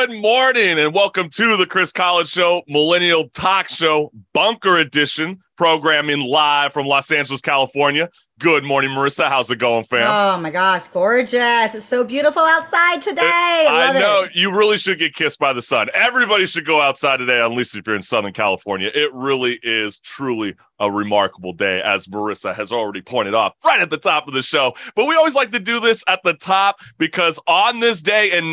Good morning and welcome to the Chris Collins Show, Millennial Talk Show, Bunker Edition, programming live from Los Angeles, California. Good morning, Marissa. How's it going, fam? Oh my gosh, gorgeous. It's so beautiful outside today. I know. You really should get kissed by the sun. Everybody should go outside today, at least if you're in Southern California. It really is truly a remarkable day, as Marissa has already pointed out right at the top of the show. But we always like to do this at the top because on this day in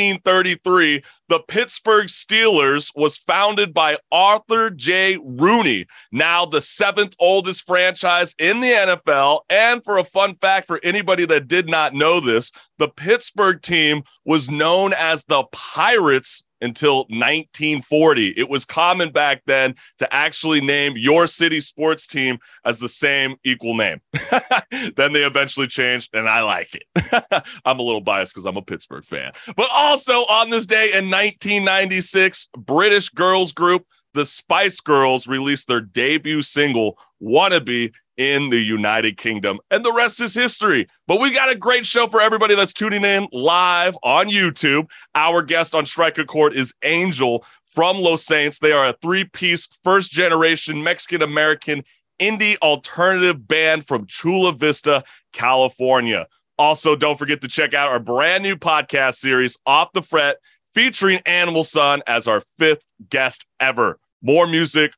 1933, the Pittsburgh Steelers was founded by Arthur J. Rooney, now the seventh oldest franchise in the NFL. And for a fun fact for anybody that did not know this, the Pittsburgh team was known as the Pirates until 1940. It was common back then to actually name your city sports team as the same equal name. Then they eventually changed, and I like it. I'm a little biased because I'm a Pittsburgh fan. But also on this day in 1996, British girls group the Spice Girls released their debut single, Wannabe, in the United Kingdom, and the rest is history. But we got a great show for everybody that's tuning in live on YouTube. Our guest on Strike a Chord is Angel from Los Saints. They are a three-piece, first-generation Mexican-American indie alternative band from Chula Vista, California. Also, don't forget to check out our brand new podcast series, Off the Fret, featuring Animal Sun as our fifth guest ever. More music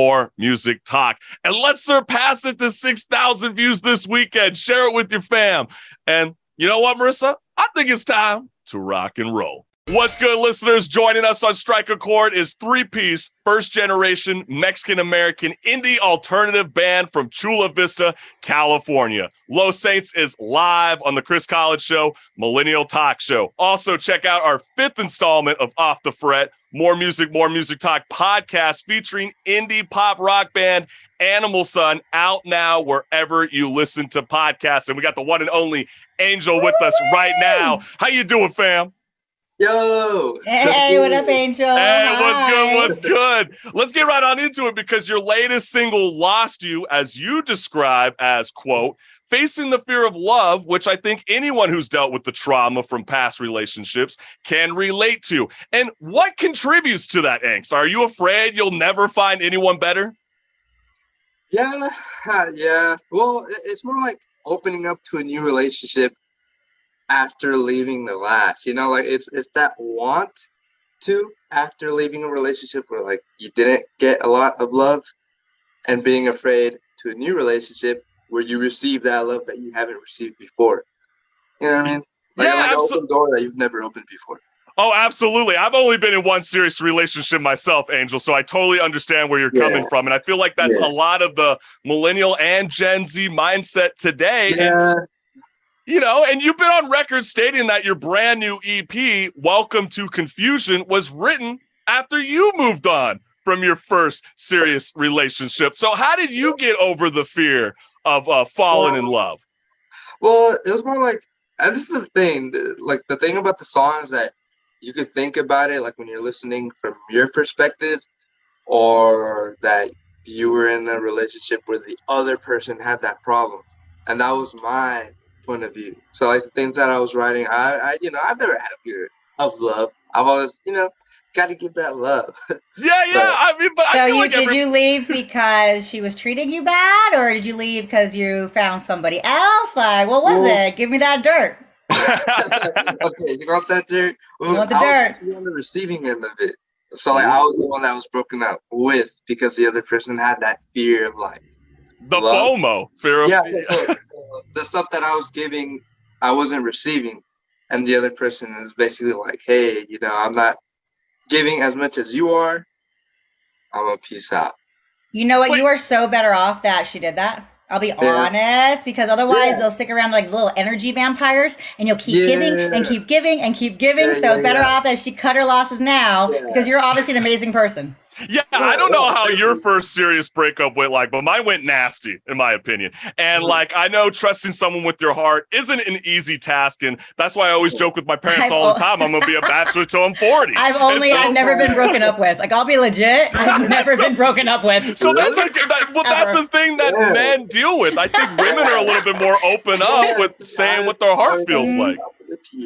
talk. And let's surpass it to 6,000 views this weekend. Share it with your fam. And you know what, Marissa? I think it's time to rock and roll. What's good, listeners? Joining us on Strike a Chord is three-piece, first-generation Mexican-American indie alternative band from Chula Vista, California. Los Saints is live on the Chris Collins Show, Millennial Talk Show. Also, check out our fifth installment of Off the Fret, More Music Talk podcast featuring indie pop rock band Animal Sun, out now wherever you listen to podcasts. And we got the one and only Angel with us right now. How you doing, fam? Yo! Hey, what up, Angel? Hey, Hi. what's good? Let's get right on into it because your latest single, Lost You, as you describe as, quote, facing the fear of love, which I think anyone who's dealt with the trauma from past relationships can relate to. And what contributes to that angst? Are you afraid you'll never find anyone better? Yeah. Well, it's more like opening up to a new relationship after leaving the last, like it's that want to after leaving a relationship where like you didn't get a lot of love, and being afraid to a new relationship where you receive that love that you haven't received before. You know what I mean? Like an open door that you've never opened before. Oh, absolutely. I've only been in one serious relationship myself, Angel, so I totally understand where you're coming from. And I feel like that's a lot of the millennial and Gen Z mindset today. Yeah. And you've been on record stating that your brand new EP, Welcome to Confusion, was written after you moved on from your first serious relationship. So how did you get over the fear of falling in love? Well, it was more like, and this is the thing, like the thing about the song is that you could think about it like when you're listening from your perspective, or that you were in a relationship where the other person had that problem. And that was my point of view. So like the things that I was writing, I've never had a fear of love. I've always, got to give that love. Yeah. Did you leave because she was treating you bad, or did you leave because you found somebody else? Like, what was it? Give me that dirt. Okay, you want that dirt? Well, I want the dirt. I was on the receiving end of it. So like I was the one that was broken up with because the other person had that fear of like the love. FOMO fear of the stuff that I was giving, I wasn't receiving, and the other person is basically like, hey, I'm not giving as much as you are. I'm a peace out. You know what? You are so better off that she did that. I'll be honest, because otherwise they'll stick around like little energy vampires, and you'll keep giving and keep giving and keep giving. Better off that she cut her losses now, because you're obviously an amazing person. Yeah, I don't know how your first serious breakup went like, but mine went nasty, in my opinion. And like, I know trusting someone with your heart isn't an easy task. And that's why I always joke with my parents all the time. I'm going to be a bachelor till I'm 40. I've never been broken up with. Like, I'll be legit. I've never been broken up with. So that's that's the thing that men deal with. I think women are a little bit more open up with saying what their heart feels like.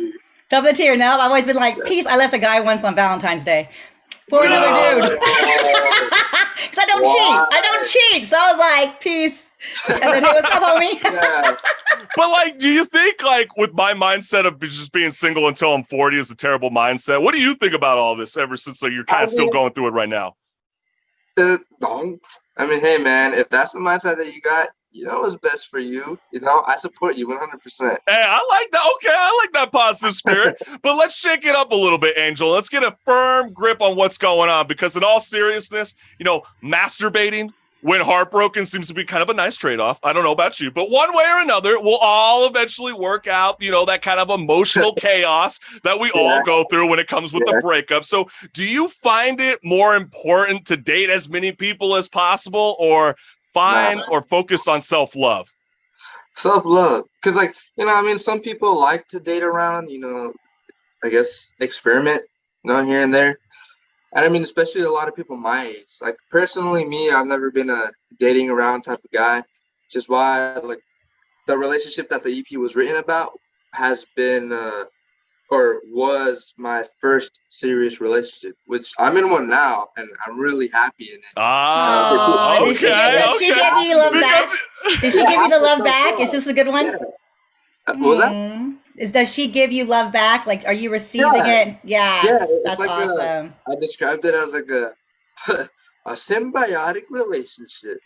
Top of the tier. No, I've always been like, peace. I left a guy once on Valentine's Day for another dude. Because I don't cheat. I don't cheat. So I was like, peace. And then hey, what's up, homie? Yeah. But like, do you think like with my mindset of just being single until I'm 40 is a terrible mindset? What do you think about all this ever since like, you're kind of still going through it right now? No. I mean, hey, man, if that's the mindset that you got, you know what's best for you. You know, I support you 100%. Hey, I like that. Okay, I like that positive spirit. But let's shake it up a little bit, Angel. Let's get a firm grip on what's going on because in all seriousness, you know, masturbating when heartbroken seems to be kind of a nice trade-off. I don't know about you, but one way or another, we'll all eventually work out, you know, that kind of emotional chaos that we all go through when it comes with the breakup. So do you find it more important to date as many people as possible or find or focus on self-love? Self-love. Because, like, you know, I mean, some people like to date around, you know, I guess experiment, you know, here and there. And I mean, especially a lot of people my age. Like, personally, me, I've never been a dating around type of guy, which is why, like, the relationship that the EP was written about has been or was my first serious relationship, which I'm in one now, and I'm really happy in it. Oh, okay. Did she give you love back? Did she give you the love back? Is this a good one? Yeah. What was that? Does she give you love back? Like, are you receiving it? Yes, Yeah, that's like awesome. I described it as like a symbiotic relationship.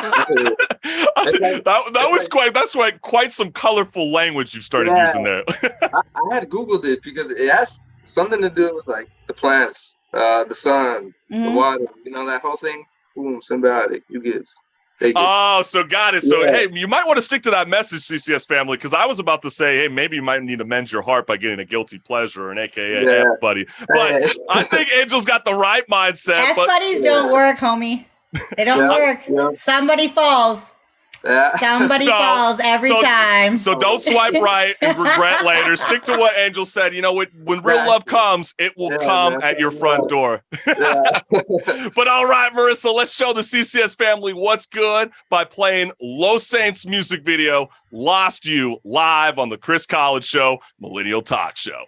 That's quite some colorful language you started using there. I had Googled it because it has something to do with like the plants, the sun, the water, you know, that whole thing. Boom, symbiotic. You give. Oh, so got it. So, hey, you might want to stick to that message, CCS family, because I was about to say, hey, maybe you might need to mend your heart by getting a guilty pleasure or an AKA F-buddy. But I think Angel's got the right mindset. F-buddies don't work, homie. They don't work. Yeah. Somebody falls. Somebody falls every time. So don't swipe right and regret later. Stick to what Angel said. You know, when real love comes, it will come at your front door. But all right, Marissa, let's show the CCS family what's good by playing Los Saints' music video, Lost You, live on the Chris College Show, Millennial Talk Show.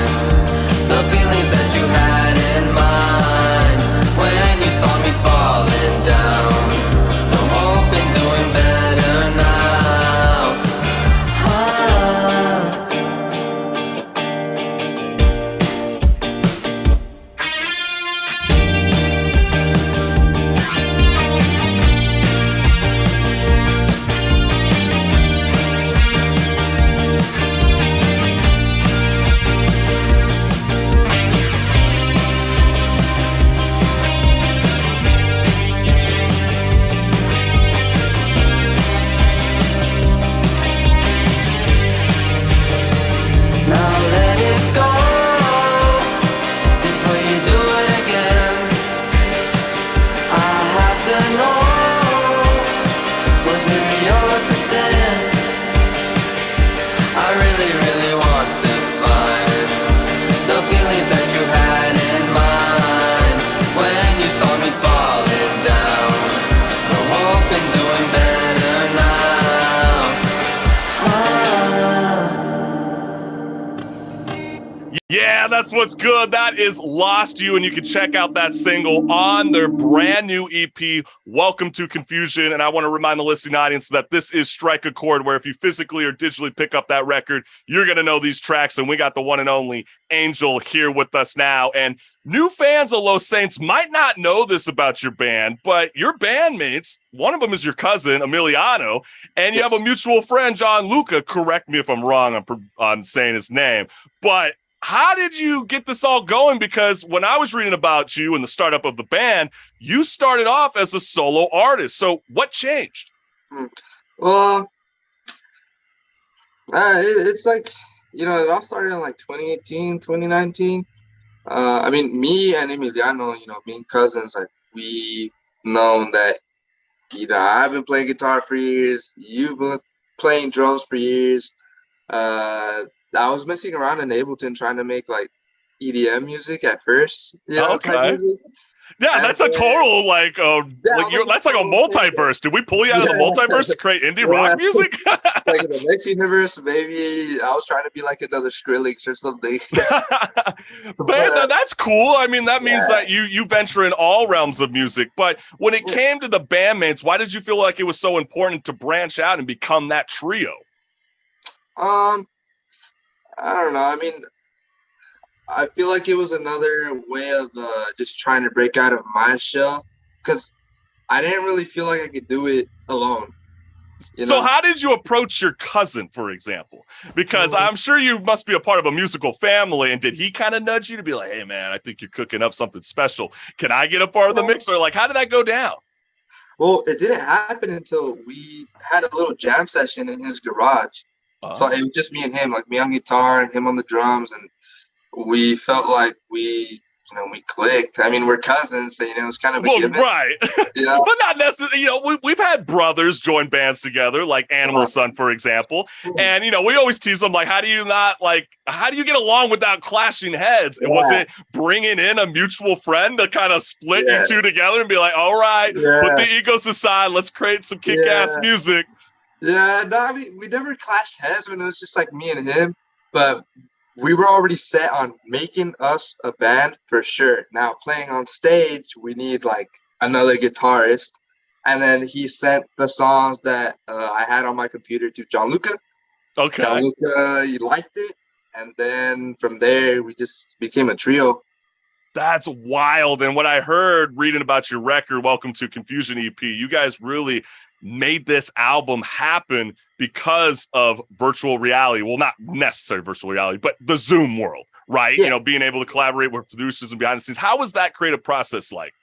Fall that's what's good. That is Lost You, and you can check out that single on their brand new EP, Welcome to Confusion. And I want to remind the listening audience that this is Strike a Chord, where if you physically or digitally pick up that record, you're going to know these tracks. And we got the one and only Angel here with us now. And new fans of Los Saints might not know this about your band, but your bandmates, one of them is your cousin, Emiliano, and you have a mutual friend, John Luca. Correct me if I'm wrong on saying his name, but how did you get this all going? Because when I was reading about you and the startup of the band, you started off as a solo artist. So what changed? Well, it's like, it all started in like 2018, 2019. I mean, me and Emiliano, being cousins, like we known that, I've been playing guitar for years. You've been playing drums for years. I was messing around in Ableton trying to make like EDM music at first. Okay. Yeah, that's a total that's like a multiverse. Did we pull you out of the multiverse to create indie rock music? Like in the next universe, maybe I was trying to be like another Skrillex or something. But that's cool. I mean, that means that you venture in all realms of music. But when it came to the bandmates, why did you feel like it was so important to branch out and become that trio? I don't know. I mean, I feel like it was another way of just trying to break out of my shell, because I didn't really feel like I could do it alone. So how did you approach your cousin, for example? Because I'm sure you must be a part of a musical family, and did he kind of nudge you to be like, hey, man, I think you're cooking up something special. Can I get a part of the mix? Or like, how did that go down? Well, it didn't happen until we had a little jam session in his garage. So it was just me and him, like me on guitar and him on the drums, and we felt like we clicked. I mean, we're cousins, so it's kind of a given. Right. But not necessarily. We've had brothers join bands together, like Animal Sun, for example. And we always tease them like, how do you get along without clashing heads? And was it bringing in a mutual friend to kind of split you two together and be like, all right, put the egos aside, let's create some kick-ass music? Yeah, no, I mean, we never clashed heads when it was just like me and him, but we were already set on making us a band for sure. Now, playing on stage, we need like another guitarist. And then he sent the songs that I had on my computer to John Luca. Okay. John Luca, he liked it. And then from there, we just became a trio. That's wild. And what I heard reading about your record, Welcome to Confusion EP, you guys really made this album happen because of virtual reality. Well, not necessarily virtual reality, but the Zoom world, right? Yeah. Being able to collaborate with producers and behind the scenes. How was that creative process like?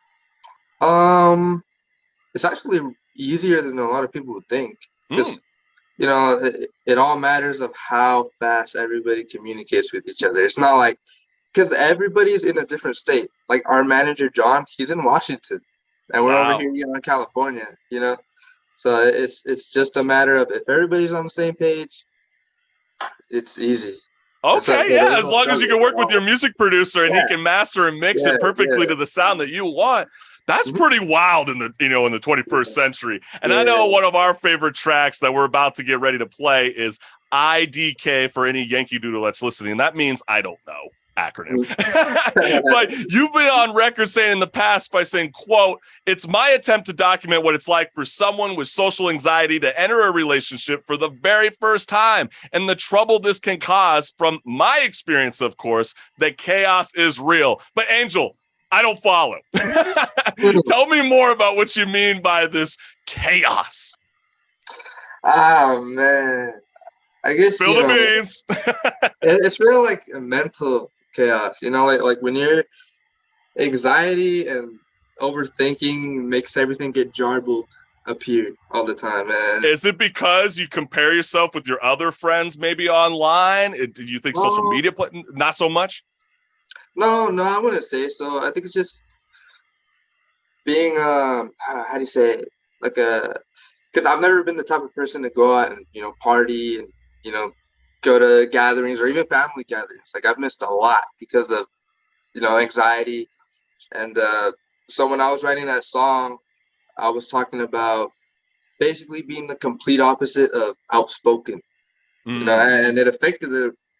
It's actually easier than a lot of people would think. Just, it all matters of how fast everybody communicates with each other. It's not like, because everybody's in a different state. Like our manager, John, he's in Washington, and we're over here in California, So it's just a matter of if everybody's on the same page, it's easy. Okay, as long as you can work with your music producer and he can master and mix it perfectly to the sound that you want. That's pretty wild in the in the 21st century. And I know one of our favorite tracks that we're about to get ready to play is IDK for any Yankee Doodle that's listening. That means I don't know. Acronym. But you've been on record saying in the past by saying, quote, "It's my attempt to document what it's like for someone with social anxiety to enter a relationship for the very first time and the trouble this can cause. From my experience, of course, that chaos is real." But Angel, I don't follow. Tell me more about what you mean by this chaos. Oh, man. I guess Spill the beans. It's really like a mental chaos, like when your anxiety and overthinking makes everything get jarbled up here all the time. And is it because you compare yourself with your other friends maybe online? Do you think social media not so much? No, I wouldn't say so. I think it's just being how do you say it? Like because I've never been the type of person to go out and party and go to gatherings or even family gatherings. Like I've missed a lot because of anxiety. And so when I was writing that song, I was talking about basically being the complete opposite of outspoken. And it affected the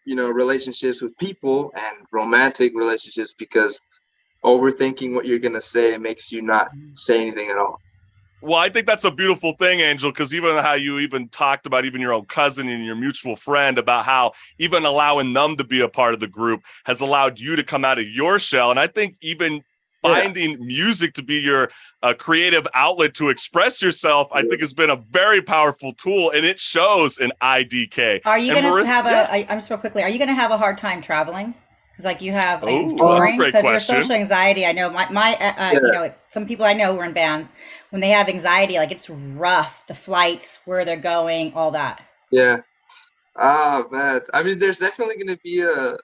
relationships with people and romantic relationships, because overthinking what you're going to say makes you not say anything at all. Well, I think that's a beautiful thing, Angel, because even how you even talked about even your own cousin and your mutual friend about how even allowing them to be a part of the group has allowed you to come out of your shell. And I think even finding music to be your creative outlet to express yourself, I think has been a very powerful tool, and it shows in IDK. Are you going to have I'm just real quickly, are you going to have a hard time traveling? Because like you have touring, because your social anxiety, I know some people I know who are in bands, when they have anxiety, like it's rough, the flights, where they're going, all that. Yeah. Oh man. I mean, there's definitely going to be the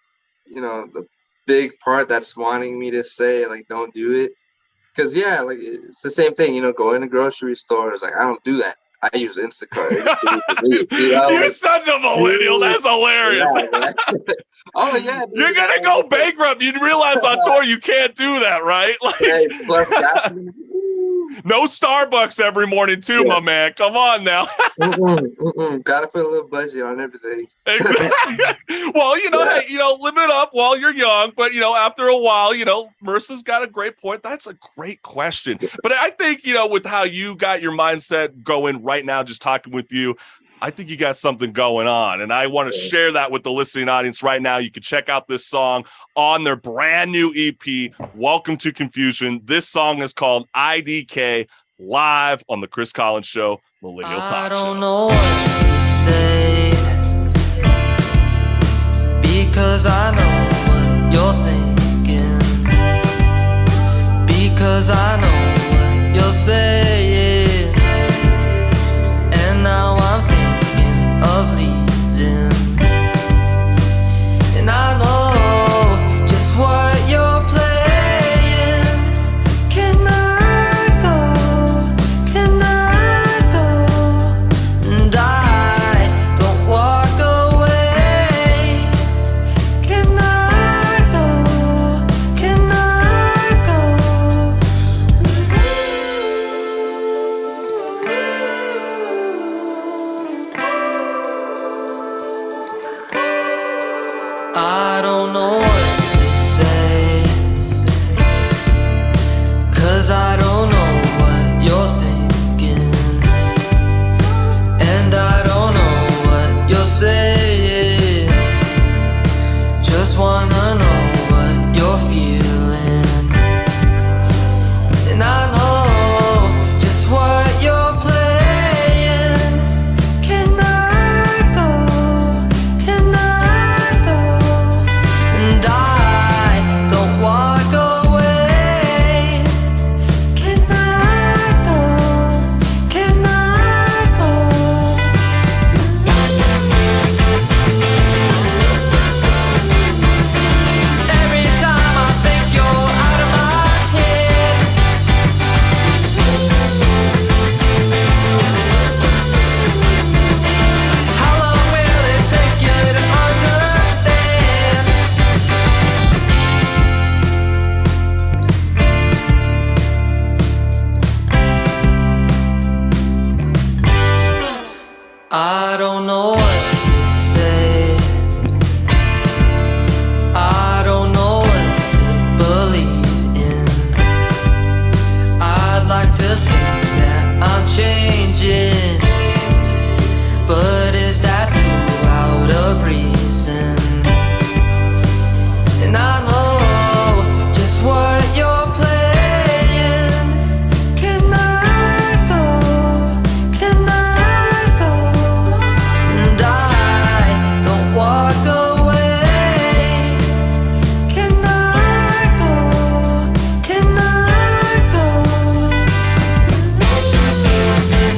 big part that's wanting me to say, like, don't do it. Because like it's the same thing, going to grocery stores, like I don't do that. I use Instacart. You're such a millennial. That's hilarious. Yeah, oh yeah, dude, you're gonna go bankrupt. You realize on tour you can't do that, right? Like, no Starbucks every morning, too, my man. Come on now. Gotta put a little budget on everything. Exactly. Well, hey, live it up while you're young, but after a while, Marissa's got a great point. That's a great question. But I think, with how you got your mindset going right now, just talking with you, I think you got something going on, and I want to share that with the listening audience right now. You can check out this song on their brand new EP, Welcome to Confusion. This song is called IDK, live on the Chris Collins Show, Millennial Talk Show. I don't know what to say, because I know what you're thinking, because I know what you're saying, and now I'm thinking of leaving, and I know just what you're playing. Can I go, and I don't walk away. Can I I don't know what to say, 'cause I don't know what you're thinking, and I don't know what you're saying. Just wanna know what you're feeling, and I know just what you're playing. Can I go? Can I go? And I don't walk away. Can I go? Can I go? Every time I think you're out of my head, how long will it take you to understand? I don't know what to say. I don't know what to believe in. I'd like to think that I'm changing, but is that too out of reason? And I know just what you're playing. Can I go? Can I go? And I don't walk away. Can I go? Can I go?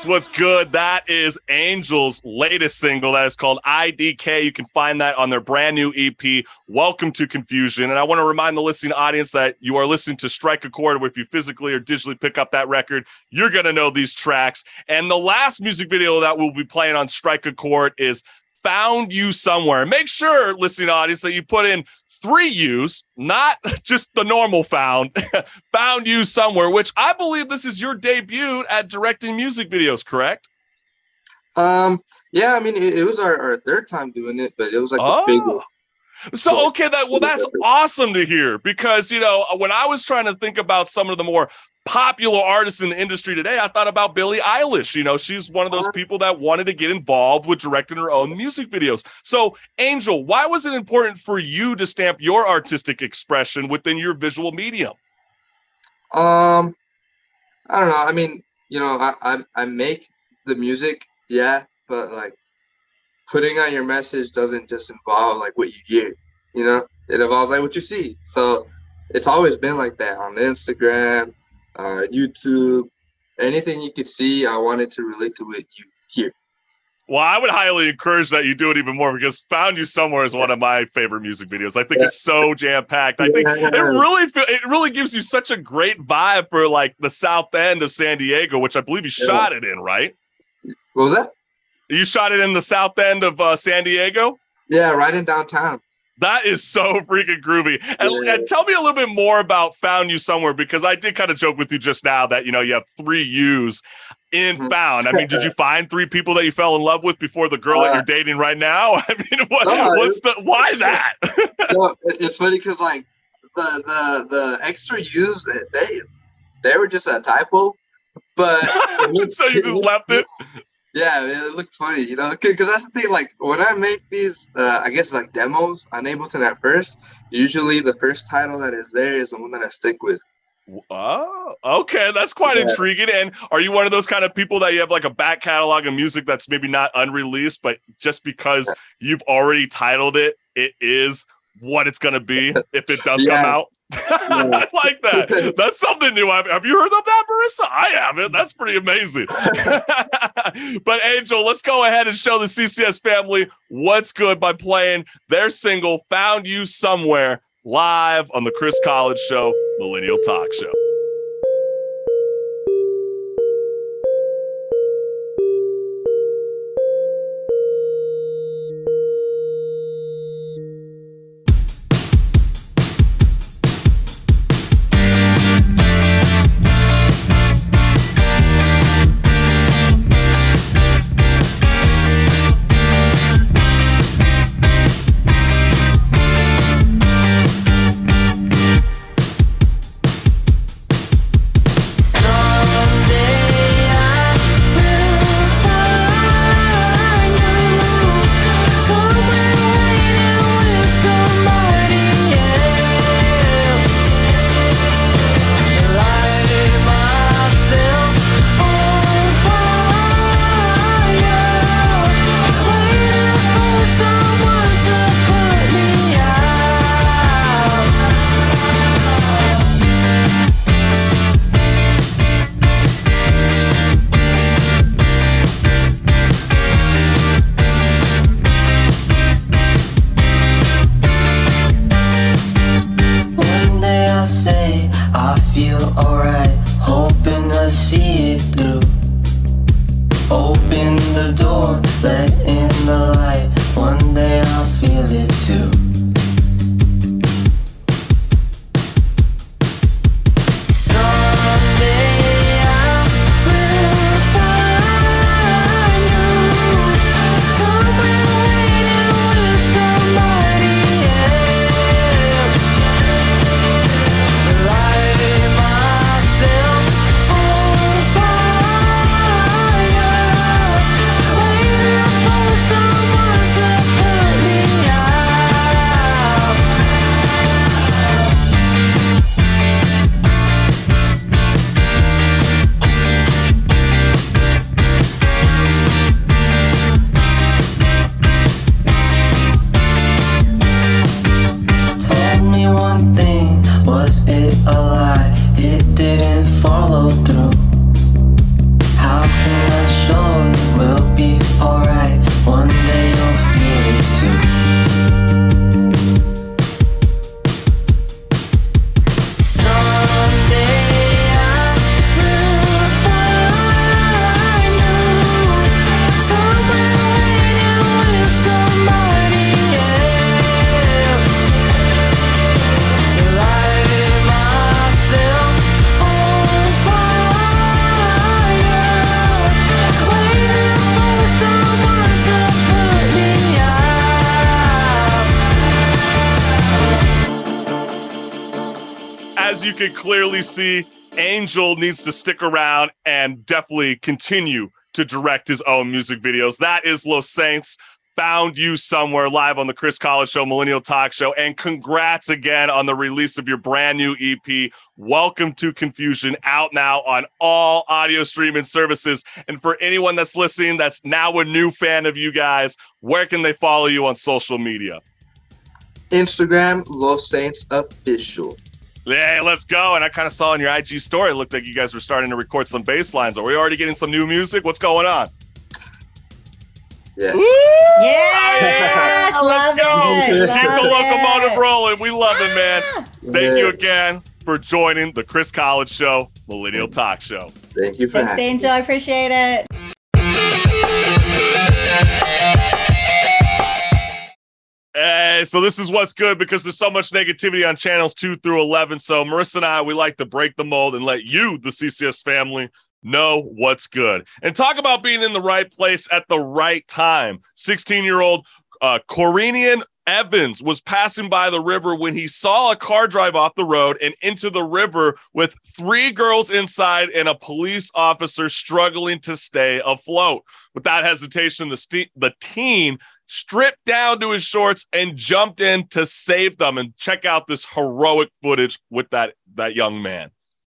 What's good? That is Angel's latest single that is called IDK. You can find that on their brand new EP, Welcome to Confusion. And I want to remind the listening audience that you are listening to Strike a Chord, where if you physically or digitally pick up that record, you're going to know these tracks. And the last music video that we'll be playing on Strike a Chord is Found You Somewhere. Make sure, listening audience, that you put in 3 U's, not just the normal found You Somewhere, which I believe this is your debut at directing music videos, correct? Yeah, I mean, it was our third time doing it, but it was like the biggest. So, okay, that's awesome to hear, because, you know, when I was trying to think about some of the more popular artists in the industry today, I thought about Billie Eilish. You know, she's one of those people that wanted to get involved with directing her own music videos. So, Angel, why was it important for you to stamp your artistic expression within your visual medium? I don't know. I mean, you know, I make the music, yeah, but like putting out your message doesn't just involve like what you hear, you know, it involves like what you see. So it's always been like that on Instagram, YouTube, anything you could see, I wanted to relate to what you hear. Well, I would highly encourage that you do it even more, because Found You Somewhere is one of my favorite music videos. I think it's so jam-packed. I think it really gives you such a great vibe for like the South End of San Diego, which I believe you shot it in, right? What was that? You shot it in the South End of San Diego? Yeah, right in downtown. That is so freaking groovy. And tell me a little bit more about Found You Somewhere, because I did kind of joke with you just now that, you know, you have 3 U's in Found. I mean, did you find 3 people that you fell in love with before the girl that you're dating right now? I mean, why that? No, it's funny because like the extra U's, they were just a typo, but so you just left it? Yeah, it looks funny, you know, because that's the thing. Like when I make these, I guess like demos on Ableton at first, usually the first title that is there is the one that I stick with. Oh, okay, that's quite intriguing. And are you one of those kind of people that you have like a back catalog of music that's maybe not unreleased, but just because you've already titled it, it is what it's going to be if it does come out? I like that. That's something new. Have you heard of that, Marissa? I haven't. That's pretty amazing. But Angel, let's go ahead and show the CCS family what's good by playing their single Found You Somewhere live on the Chris College Show, Millennial Talk Show. as you can clearly see, Angel needs to stick around and definitely continue to direct his own music videos. That is Los Saints. Found you somewhere live on the Chris Collins Show, Millennial Talk Show. And congrats again on the release of your brand new EP, Welcome to Confusion, out now on all audio streaming services. And for anyone that's listening that's now a new fan of you guys, where can they follow you on social media? Instagram, Los Saints Official. Yeah, let's go. And I kind of saw in your IG story, it looked like you guys were starting to record some bass lines. Are we already getting some new music? What's going on? Yes. Yes, Let's go. it. Keep Love the locomotive it. rolling. We love it, man. Thank you Yeah. again for joining the Chris Collins Show, Millennial Talk Show. Thank you for Thanks, having me. Angel. I appreciate it. Hey, so this is what's good because there's so much negativity on channels 2 through 11. So Marissa and I, we like to break the mold and let you, the CCS family, know what's good. And talk about being in the right place at the right time. 16-year-old Corinian Evans was passing by the river when he saw a car drive off the road and into the river with 3 girls inside and a police officer struggling to stay afloat. Without hesitation, the teen stripped down to his shorts and jumped in to save them. And check out this heroic footage with that young man.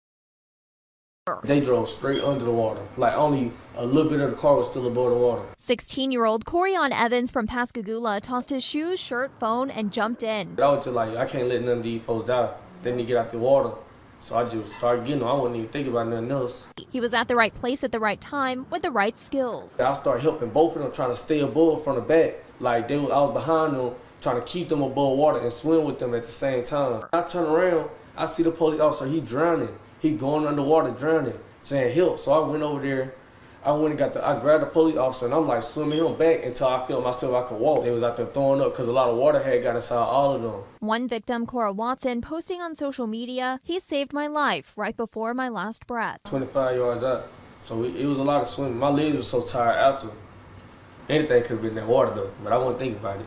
They drove straight under the water. Like only a little bit of the car was still above the water. 16-year-old Corian Evans from Pascagoula tossed his shoes, shirt, phone, and jumped in. I was just like, I can't let none of these folks die. They need to get out the water. So I just started getting them. I wasn't even thinking about nothing else. He was at the right place at the right time with the right skills. I started helping both of them, trying to stay above from the back. Like I was behind them, trying to keep them above water and swim with them at the same time. I turn around, I see the police officer, he drowning. He going underwater drowning, saying help. So I went over there. I went and I grabbed the police officer and I'm like swimming him back until I felt myself I could walk. They was out there throwing up because a lot of water had got inside all of them. One victim, Cora Watson, posting on social media, "He saved my life right before my last breath." 25 yards out. So it was a lot of swimming. My legs were so tired after. Anything could have been in that water though, but I wouldn't think about it.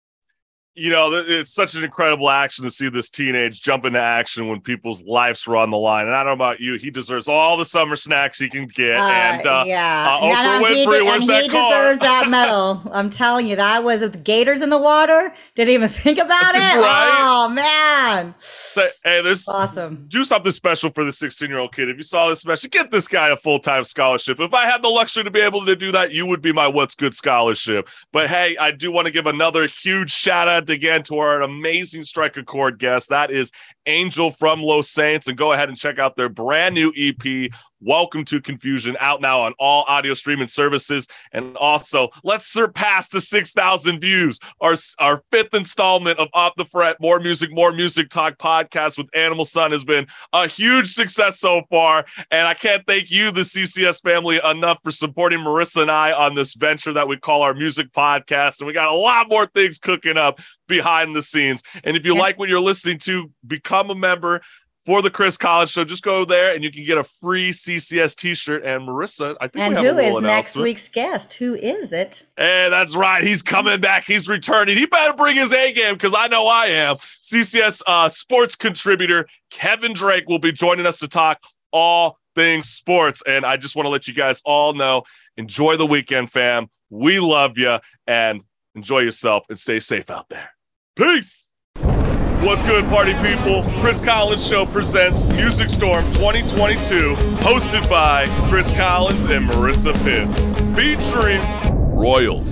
You know, it's such an incredible action to see this teenage jump into action when people's lives were on the line. And I don't know about you, he deserves all the summer snacks he can get. Yeah. Oprah Winfrey, where's that car? He deserves that medal. I'm telling you, that was with the gators in the water. Didn't even think about it. Right? Oh, man. So, hey, Awesome. Do something special for the 16-year-old kid. If you saw this special, get this guy a full-time scholarship. If I had the luxury to be able to do that, you would be my What's Good scholarship. But hey, I do want to give another huge shout out again to our amazing strike a chord guest. That is Angel from Los Saints. And go ahead and check out their brand new EP, Welcome to Confusion, out now on all audio streaming services. And also, let's surpass the 6,000 views. Our 5th installment of Off the Fret, More Music Talk podcast with Animal Sun has been a huge success so far. And I can't thank you, the CCS family, enough for supporting Marissa and I on this venture that we call our music podcast. And we got a lot more things cooking up behind the scenes. And if you like what you're listening to, become a member for the Chris Collins Show. Just go there and you can get a free CCS t-shirt. And Marissa, I think and we have who a little is next announcement. week's guest? Who is it? Hey, that's right. He's coming back. He's returning. He better bring his A game because I know I am. CCS sports contributor Kevin Drake will be joining us to talk all things sports. And I just want to let you guys all know, enjoy the weekend, fam. We love you and enjoy yourself and stay safe out there. Peace. What's good, party people? Chris Collins Show presents Music Storm 2022, hosted by Chris Collins and Marissa Pitts, featuring Royals,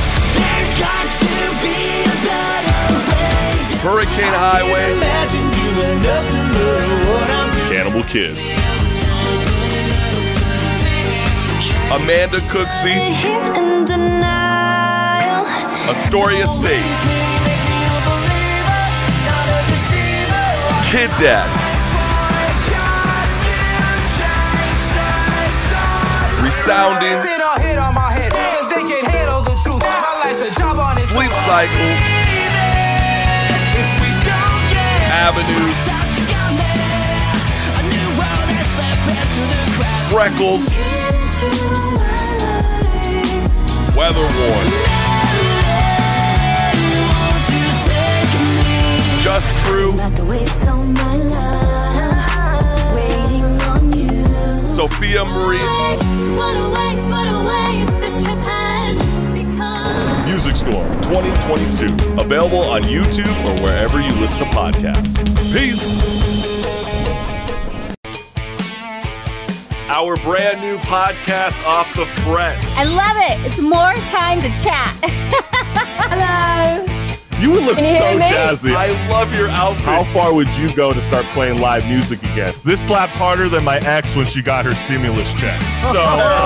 Hurricane Highway, Cannibal Kids, Amanda Cooksey, Astoria State, Kid Dad, Resounding, Sleep Cycles, Avenues, Freckles, Weather Worn, Just True, Sophia Marie. What a waste this trip has become. Music Storm 2022. Available on YouTube or wherever you listen to podcasts. Peace. Our brand new podcast, Off the Fret. I love it. It's more time to chat. Hello. You look Can you so hear me? jazzy. I love your outfit. How far would you go to start playing live music again? This slaps harder than my ex when she got her stimulus check. So,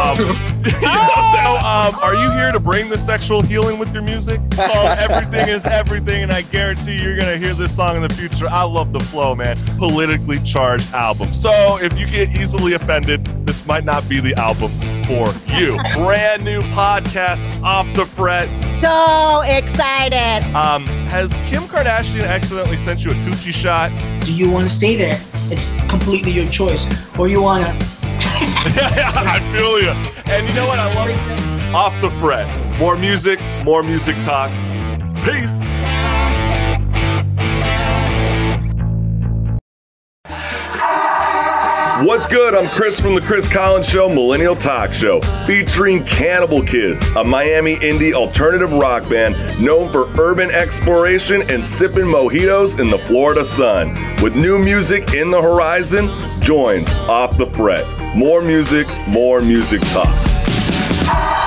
are you here to bring the sexual healing with your music? Everything is everything, and I guarantee you're going to hear this song in the future. I love the flow, man. Politically charged album. So, if you get easily offended, this might not be the album for you. Brand new podcast, Off the Fret. So excited. Has Kim Kardashian accidentally sent you a coochie shot? Do you want to stay there? It's completely your choice. Or you want to... I feel you. And you know what? I love it. Off the Fret. More music talk. Peace. What's good? I'm Chris from The Chris Collins Show, Millennial Talk Show, featuring Cannibal Kids, a Miami indie alternative rock band known for urban exploration and sipping mojitos in the Florida sun. With new music in the horizon, join Off the Fret. More music talk.